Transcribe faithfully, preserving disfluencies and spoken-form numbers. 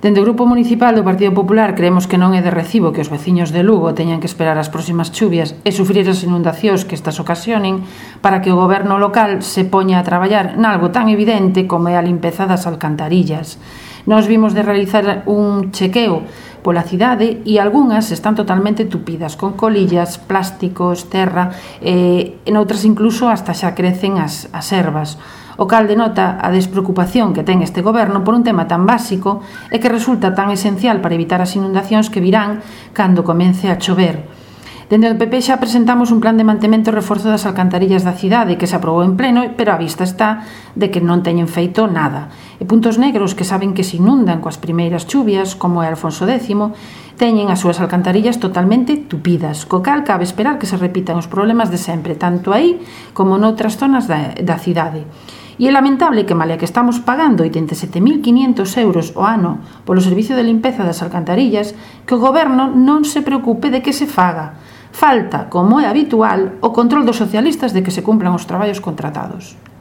Dende o Grupo Municipal do Partido Popular creemos que non é de recibo que os veciños de Lugo teñan que esperar as próximas chuvias e sufrir as inundacións que estas ocasionen para que o goberno local se poña a traballar nalgo tan evidente como é a limpeza das alcantarillas. Nos vimos de realizar un chequeo pola cidade e algunhas están totalmente tupidas, con colillas, plásticos, terra e noutras incluso hasta xa crecen as, as ervas. O cal denota a despreocupación que ten este goberno por un tema tan básico e que resulta tan esencial para evitar as inundacións que virán cando comece a chover. Dende o P P xa presentamos un plan de mantemento e reforzo das alcantarillas da cidade que se aprobou en pleno, pero a vista está de que non teñen feito nada. E puntos negros que saben que se inundan coas primeiras chuvias, como é Alfonso décimo, teñen as súas alcantarillas totalmente tupidas, co cal cabe esperar que se repitan os problemas de sempre, tanto aí como noutras zonas da, da cidade. E é lamentable que, malia que estamos pagando oitenta e sete mil quinientos euros ao ano polo servicio de limpeza das alcantarillas, que o goberno non se preocupe de que se faga. Falta, como é habitual, o control dos socialistas de que se cumplan os traballos contratados.